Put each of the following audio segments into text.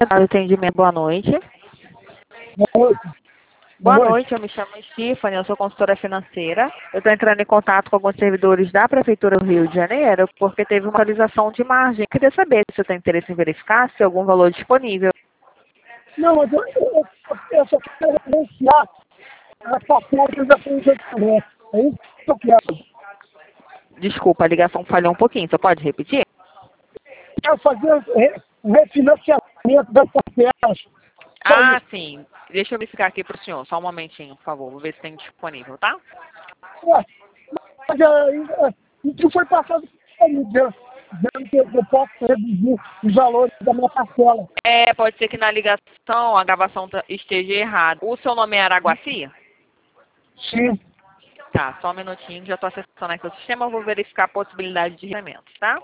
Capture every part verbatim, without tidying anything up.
Atendimento, boa noite. Boa noite. Boa noite, eu me chamo Stephanie, eu sou consultora financeira. Eu estou entrando em contato com alguns servidores da Prefeitura do Rio de Janeiro porque teve uma atualização de margem. Queria saber se você tem interesse em verificar se tem algum valor disponível. Não, mas eu, eu, eu só quero referenciar a parcela que eu já fiz de internet. É isso que eu quero. Desculpa, a ligação falhou um pouquinho, você pode repetir? Quero fazer re- um refinanciamento das parcelas. Só Ah, isso. sim. Deixa eu verificar aqui para o senhor, só um momentinho, por favor, vou ver se tem disponível, tá? Ué, mas é, é, isso foi passado por mim, dizendo dizendo que eu posso reduzir os valores da minha parcela. É, pode ser que na ligação a gravação tá- esteja errada. O seu nome é Araguaci? Sim. Tá, só um minutinho, já estou acessando aqui o sistema, eu vou verificar a possibilidade de recebimento, tá?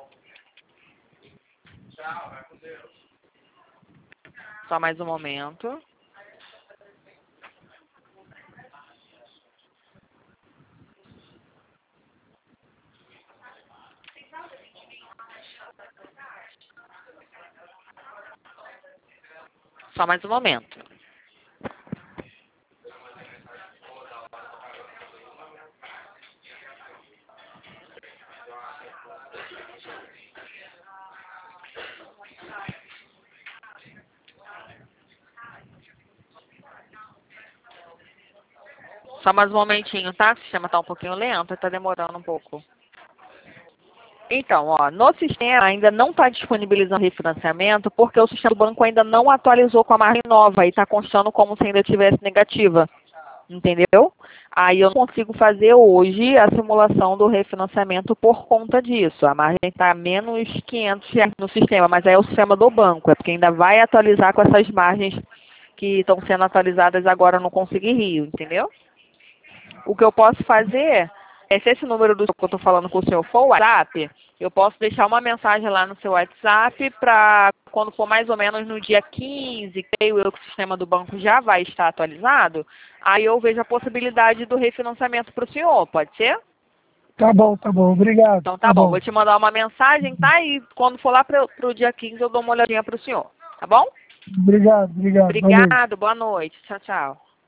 Só mais um momento. Só mais um momento. Só mais um momentinho, tá? O sistema está um pouquinho lento, está demorando um pouco. Então, ó, no sistema ainda não está disponibilizando refinanciamento porque o sistema do banco ainda não atualizou com a margem nova e está constando como se ainda tivesse negativa. Entendeu? Aí eu não consigo fazer hoje a simulação do refinanciamento por conta disso. A margem está menos quinhentos reais no sistema, mas aí é o sistema do banco, é porque ainda vai atualizar com essas margens que estão sendo atualizadas agora no Consegui Rio, entendeu? O que eu posso fazer é, se esse número do que eu estou falando com o senhor for o WhatsApp, eu posso deixar uma mensagem lá no seu WhatsApp para quando for mais ou menos no dia quinze, creio eu que o sistema do banco já vai estar atualizado, aí eu vejo a possibilidade do refinanciamento para o senhor, pode ser? Tá bom, tá bom. Obrigado. Então tá bom, vou te mandar uma mensagem, tá? E quando for lá para o dia quinze eu dou uma olhadinha para o senhor, tá bom? Obrigado, obrigado. Boa noite. Obrigado, boa noite. Tchau, tchau.